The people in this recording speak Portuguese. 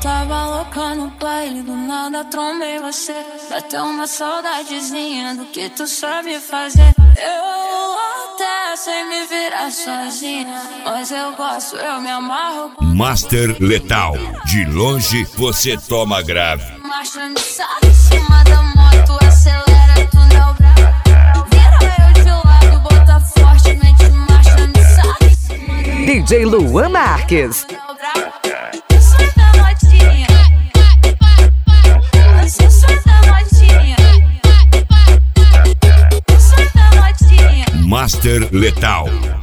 tava louca no baile, do nada trombei você. Bateu uma saudadezinha do que tu sabe fazer. Eu até sei me virar sozinha, mas eu gosto, eu me amarro. Master Letal, de longe você toma grave. Marcha de saco em cima da moto, acelera, túnel bravo. Vira eu de lado, bota fortemente, marcha de saco em cima da DJ Luan Marques. Master Letal.